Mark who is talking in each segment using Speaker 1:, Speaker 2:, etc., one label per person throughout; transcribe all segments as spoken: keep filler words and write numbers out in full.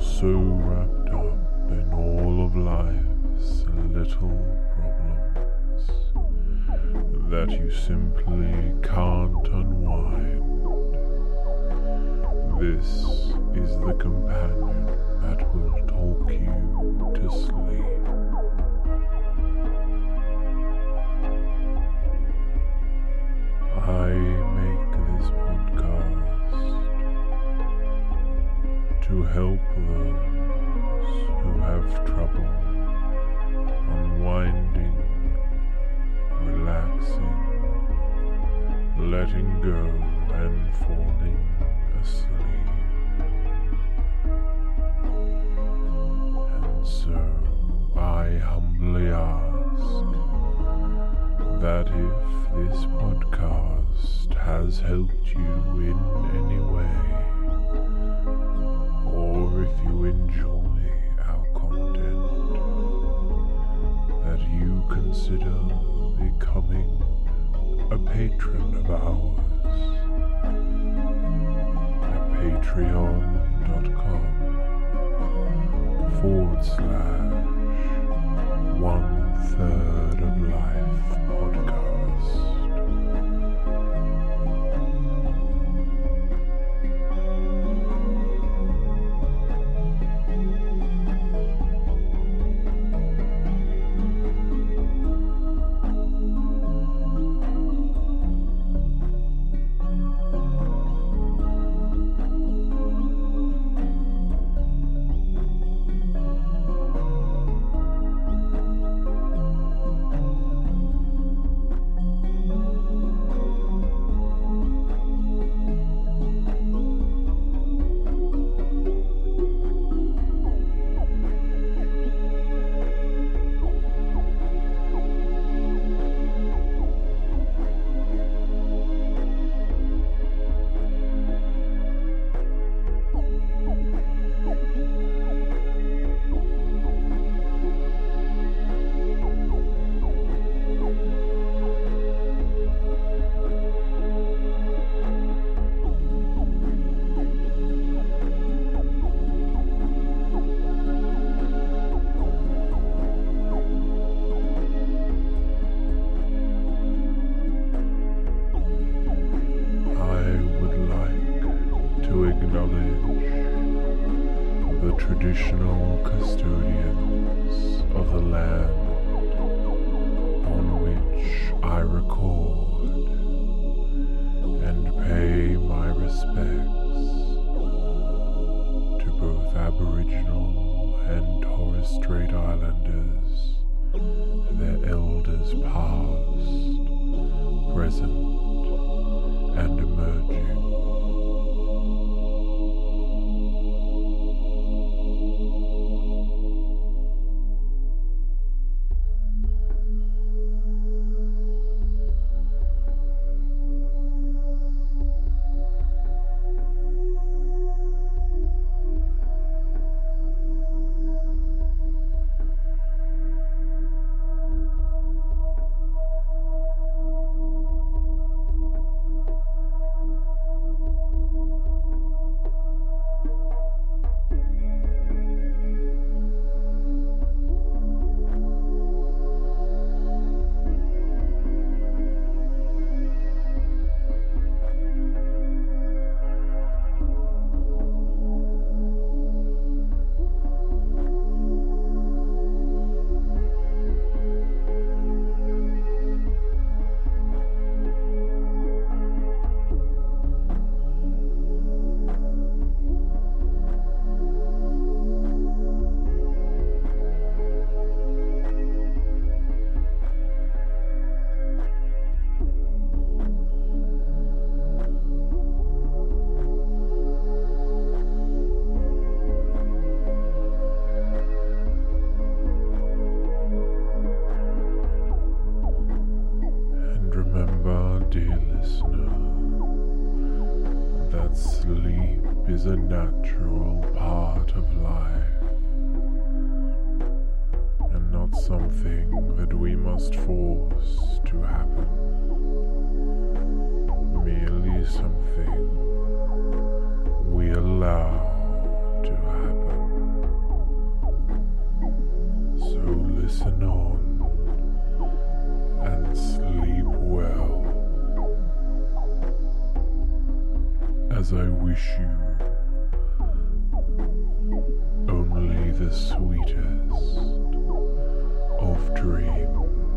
Speaker 1: so wrapped up in all of life's little problems that you simply can't unwind. This is the companion that will talk you to sleep. I make this podcast to help those who have trouble unwinding, relaxing, letting go and falling asleep. And so I humbly ask that if this podcast has helped you in any way, or if you enjoy our content, that you consider becoming a patron of ours at patreon.com forward slash one third of life podcast. Traditional custodians of the land on which I record and pay my respects to both Aboriginal and Torres Strait Islanders, their elders past, present, and emerging. Is a natural part of life, and not something that we must force to happen, something we allow to happen. wish you only the sweetest of dreams.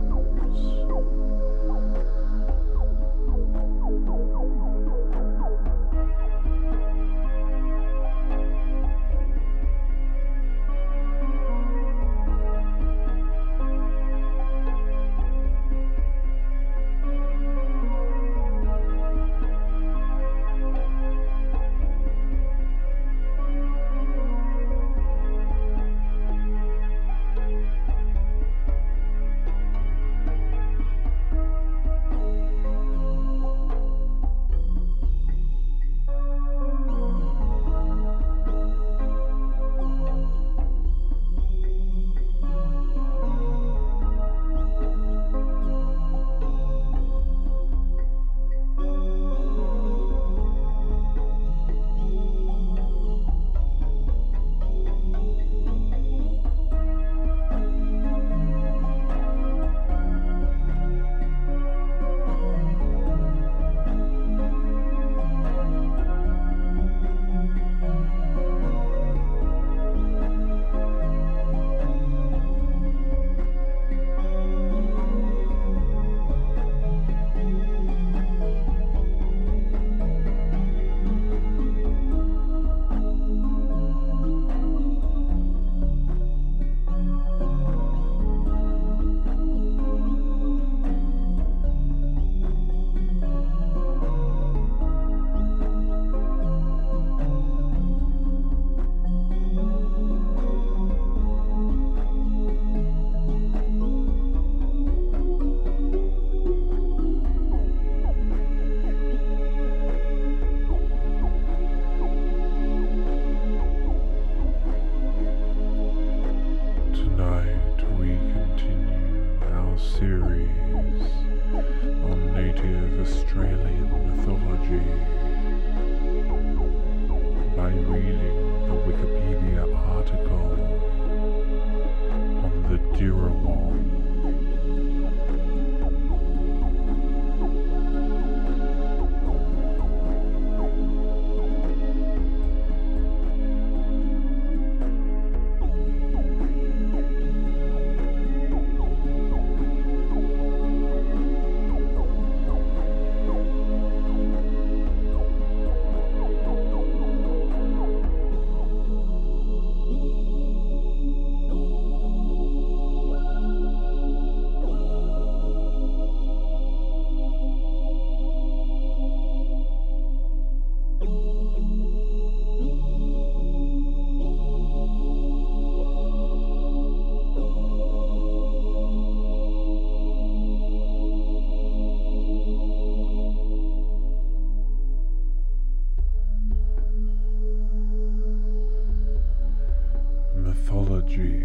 Speaker 1: Mythology.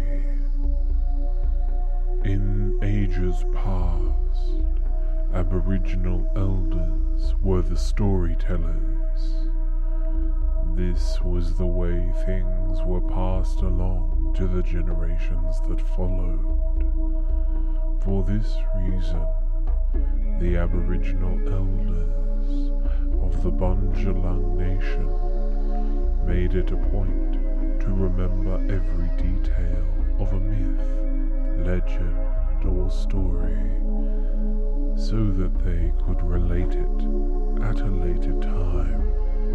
Speaker 1: In ages past, Aboriginal elders were the storytellers. This was the way things were passed along to the generations that followed. For this reason, the Aboriginal elders of the Bundjalung Nation made it a point to remember every detail of a myth, legend, or story, so that they could relate it at a later time.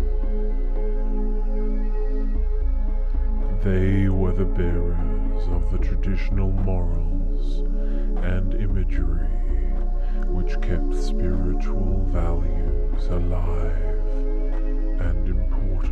Speaker 1: They were the bearers of the traditional morals and imagery which kept spiritual values alive and important.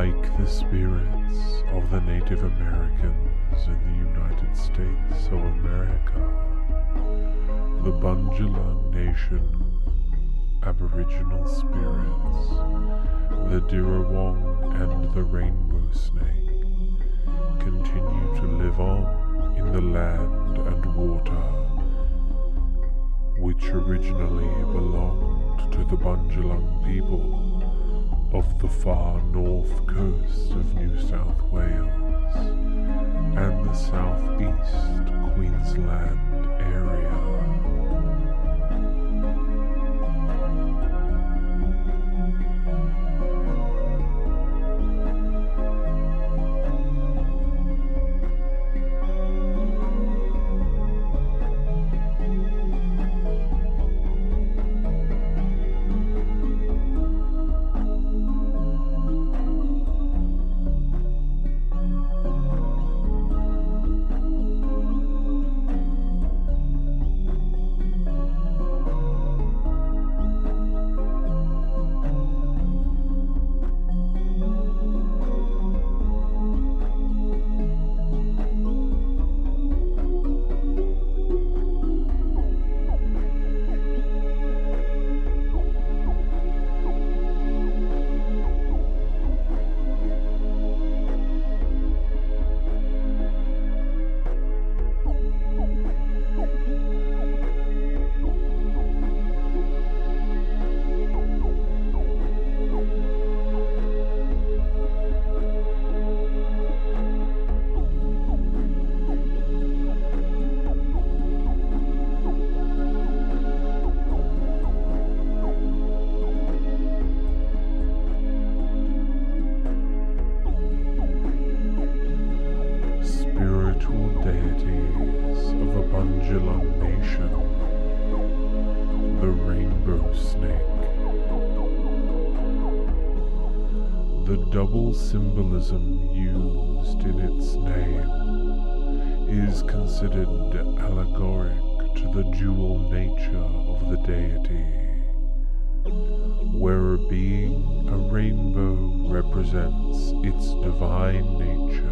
Speaker 1: Like the spirits of the Native Americans in the United States of America, the Bundjalung Nation Aboriginal spirits, the Dirrawong and the Rainbow Snake, continue to live on in the land and water which originally belonged to the Bundjalung people of the far north coast of New South Wales and the southeast Queensland area. Deities of the Bundjalung Nation, the Rainbow Snake. The double symbolism used in its name is considered allegoric to the dual nature of the deity, where a being, a rainbow, represents its divine nature,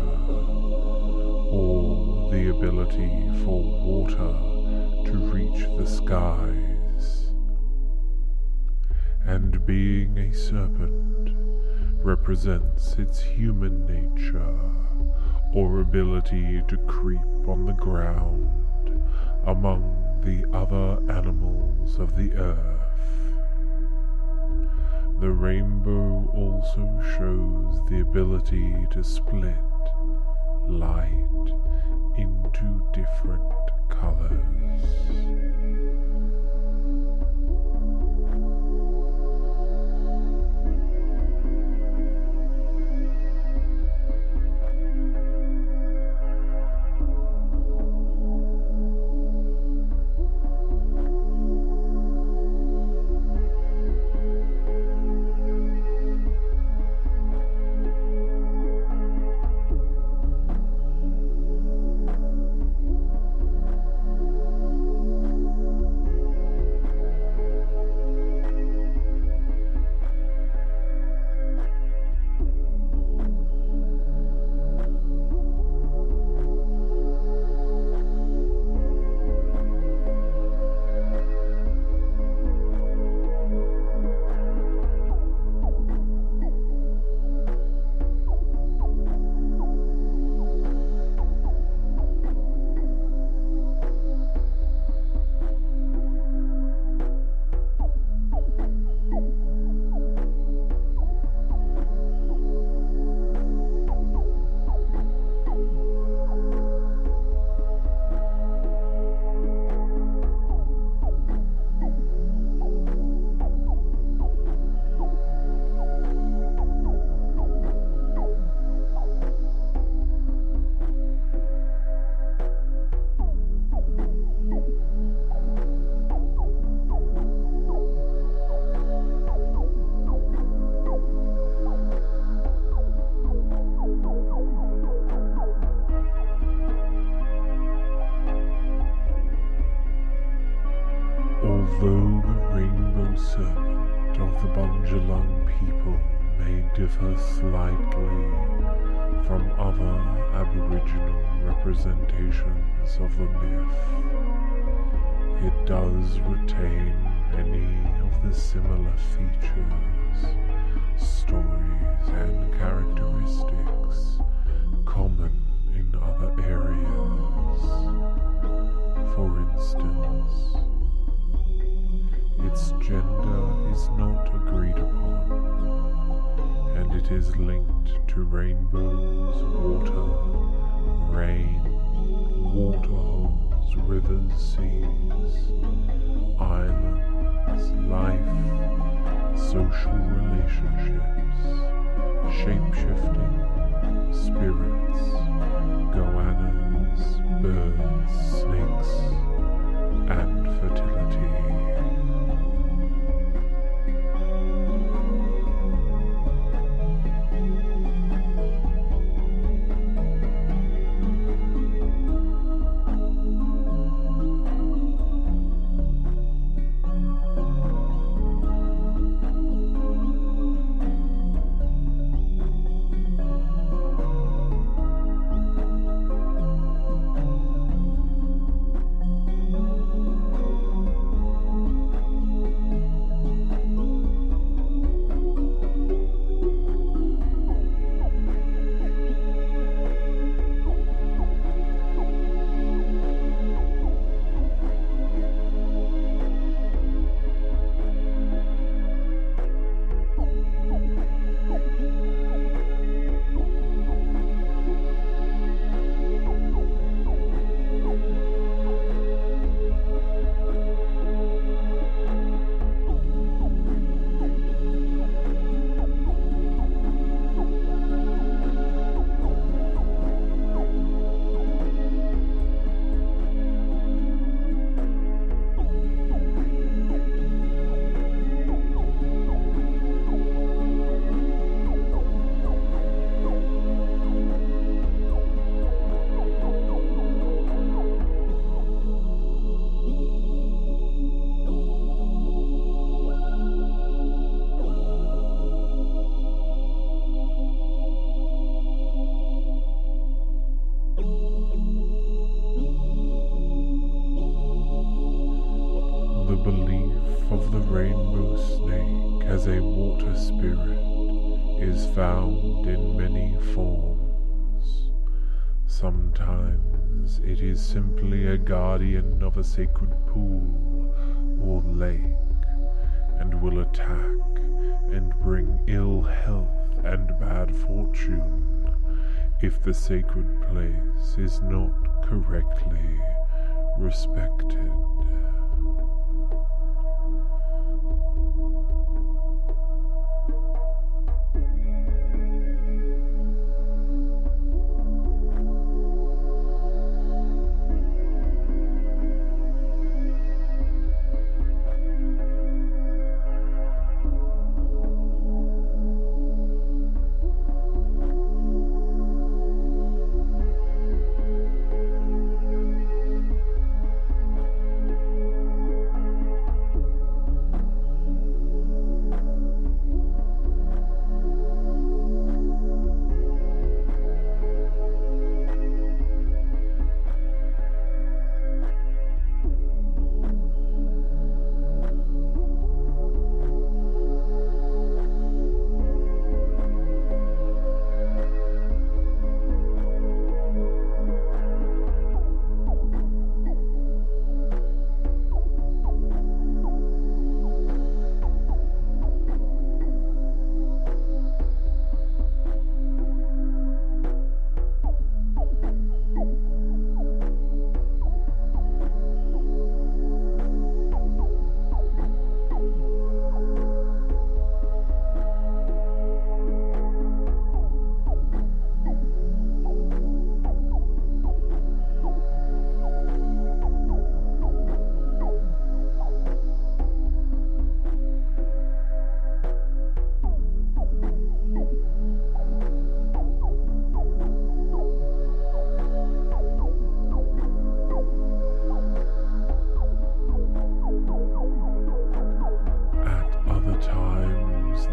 Speaker 1: or the ability for water to reach the skies, and being a serpent represents its human nature or ability to creep on the ground among the other animals of the earth. The rainbow also shows the ability to split light into different colors. Although the rainbow serpent of the Bundjalung people may differ slightly from other Aboriginal representations of the myth, it does retain many of the similar features, stories, and characteristics common in other areas. For instance, its gender is not agreed upon, and it is linked to rainbows, water, rain, waterholes, rivers, seas, islands, life, social relationships, shape-shifting, spirits, goannas, birds, snakes, and fertility. The belief of the rainbow snake as a water spirit is found in many forms. Sometimes it is simply a guardian of a sacred pool or lake, and will attack and bring ill health and bad fortune if the sacred place is not correctly respected.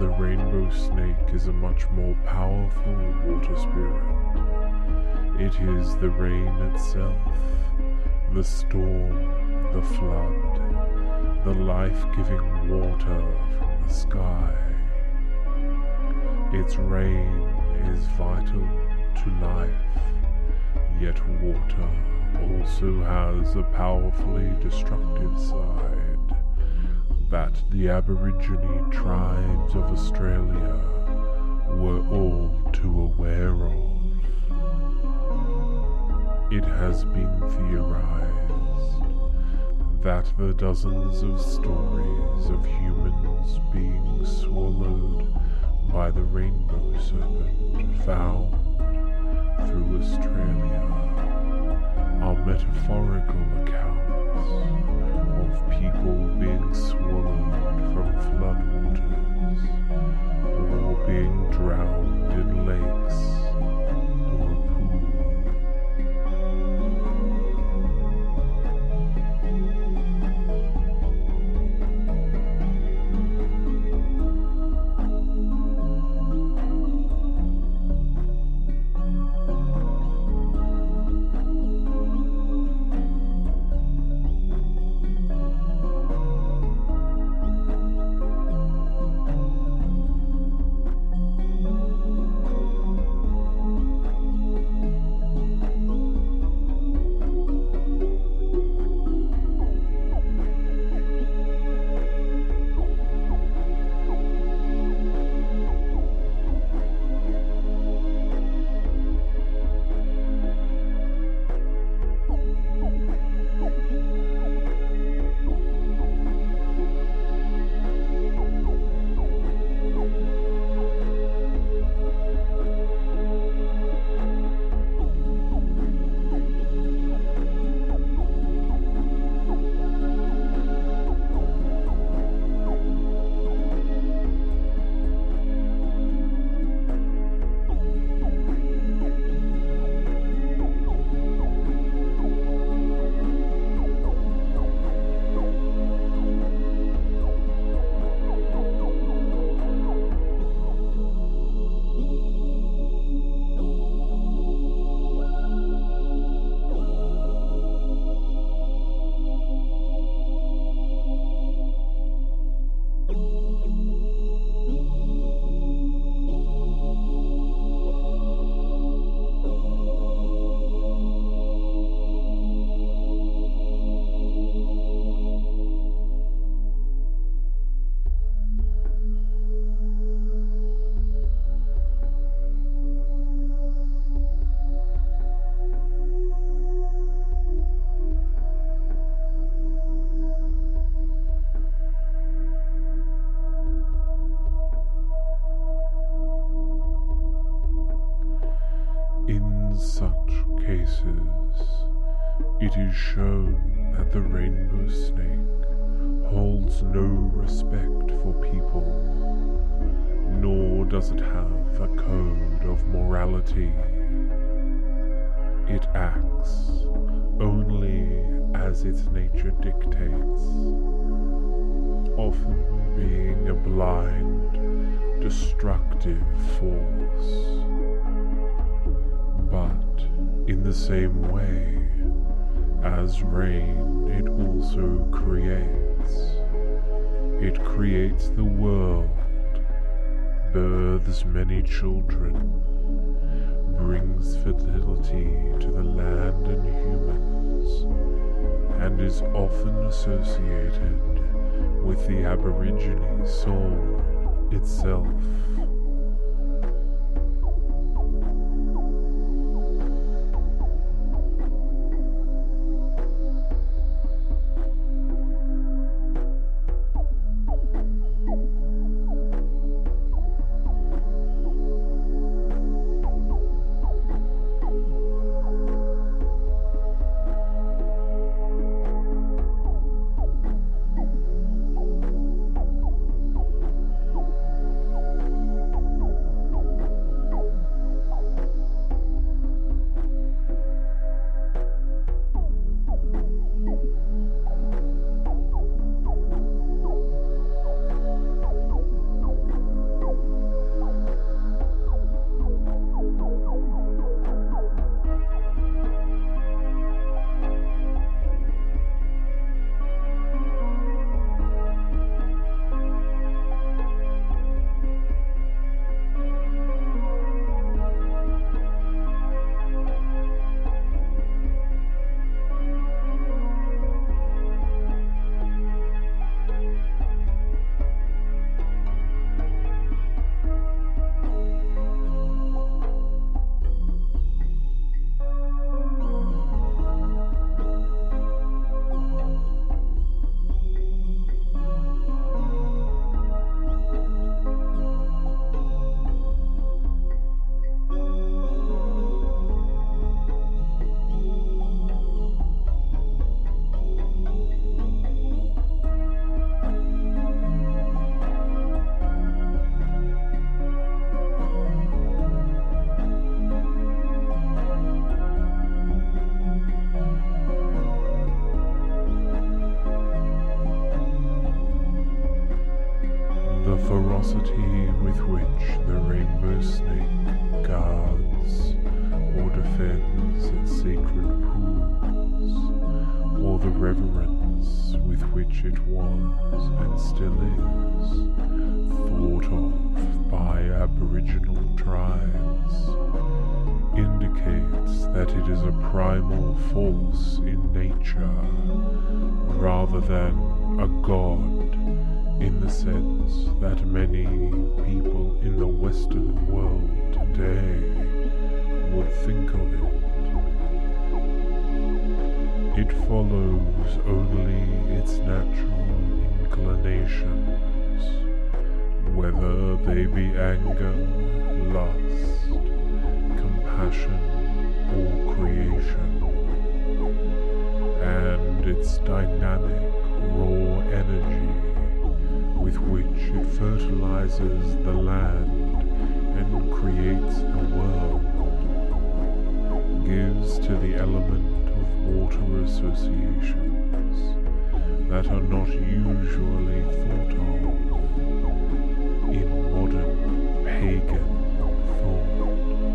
Speaker 1: the rainbow snake is a much more powerful water spirit. It is the rain itself, the storm, the flood, the life-giving water from the sky. Its rain is vital to life, yet water also has a powerfully destructive side that the Aborigine tribes of Australia were all too aware of. It has been theorized that the dozens of stories of humans being swallowed by the rainbow serpent found through Australia are metaphorical accounts of people being swallowed from floodwaters or being drowned in lakes or a pool. In such cases, it is shown that the rainbow snake holds no respect for people, nor does it have a code of morality. It acts only as its nature dictates, often being a blind, destructive force. But in the same way as rain, it also creates. It creates the world, births many children, brings fertility to the land and humans, and is often associated with the Aborigine soul itself. ferocity with which the rainbow snake guards or defends its sacred pools, or the reverence with which it was and still is thought of by Aboriginal tribes, indicates that it is a primal force in nature rather than a god, in the sense that many people in the Western world today would think of it. It follows only its natural inclinations, whether they be anger, lust, compassion, or creation, and its dynamic, raw energy with which it fertilizes the land and creates the world, gives to the element of water associations that are not usually thought of in modern pagan thought.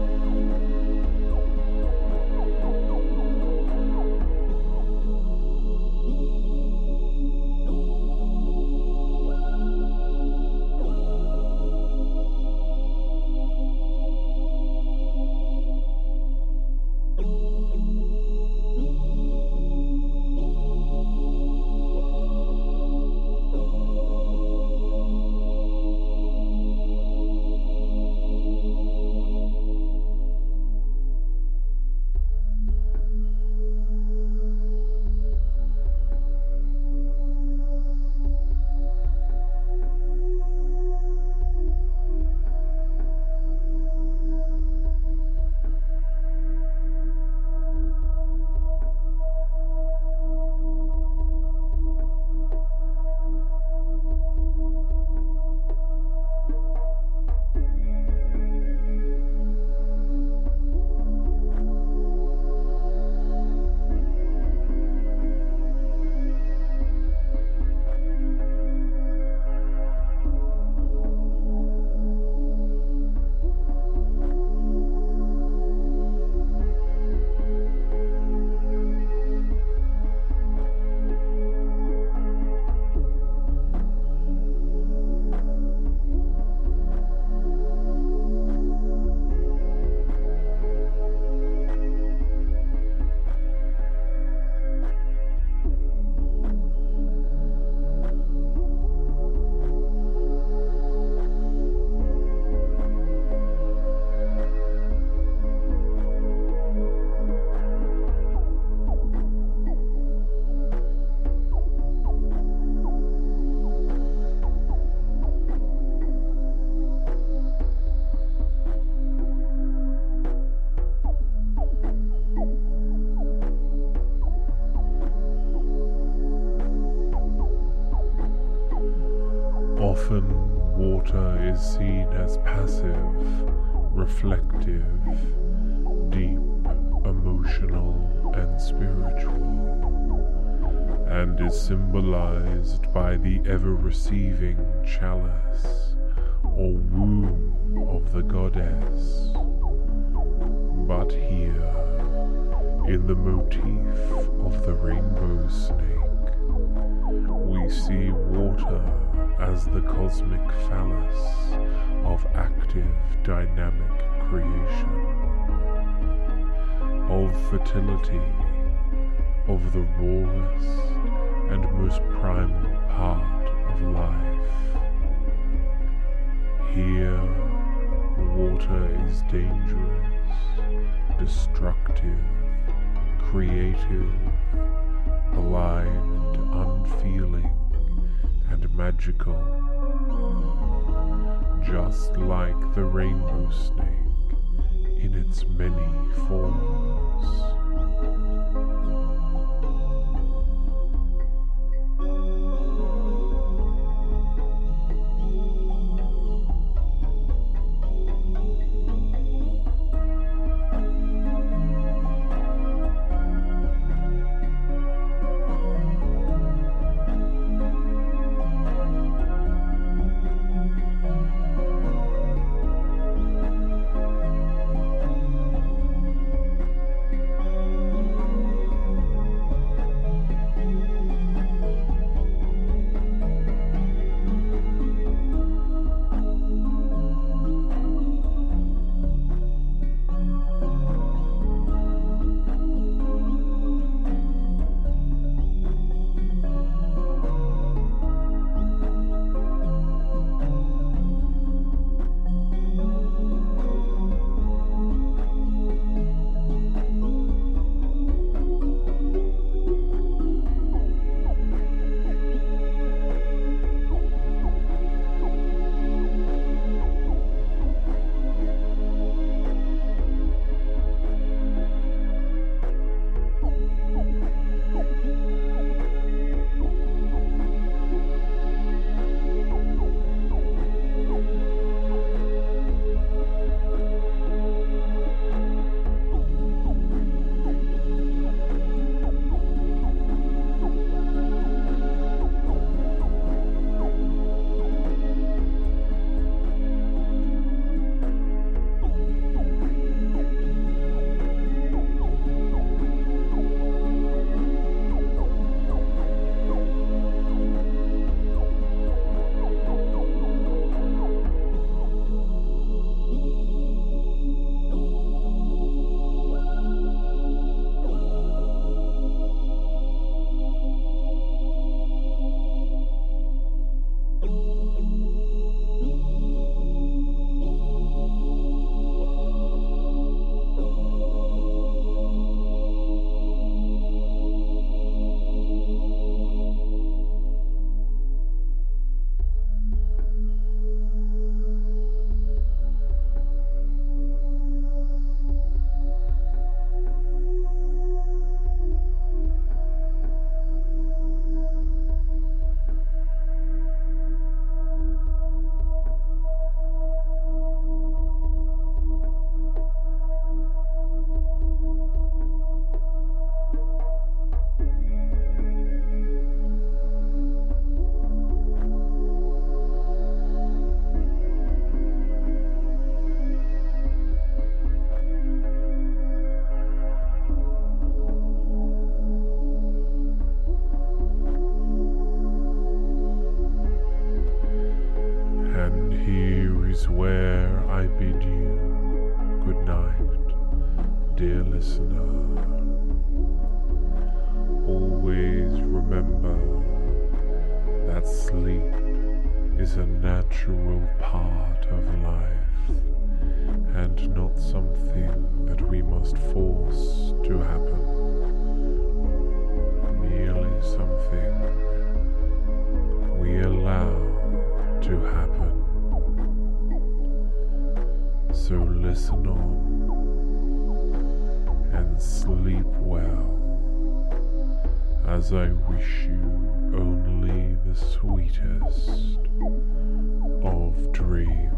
Speaker 1: Often water is seen as passive, reflective, deep, emotional, and spiritual, and is symbolized by the ever-receiving chalice or womb of the goddess. But here, in the motif of the rainbow snake, we see water as the cosmic phallus of active, dynamic creation, of fertility, of the rawest and most primal part of life. Here, water is dangerous, destructive, creative, blind, unfeeling, and magical, just like the rainbow snake in its many forms. is where I bid you good night, dear listener. Always remember that sleep is a natural part of life and not something that we must force to happen, merely something we allow to happen. So listen on and sleep well, as I wish you only the sweetest of dreams.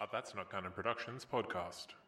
Speaker 1: That's Not Canon Productions podcast.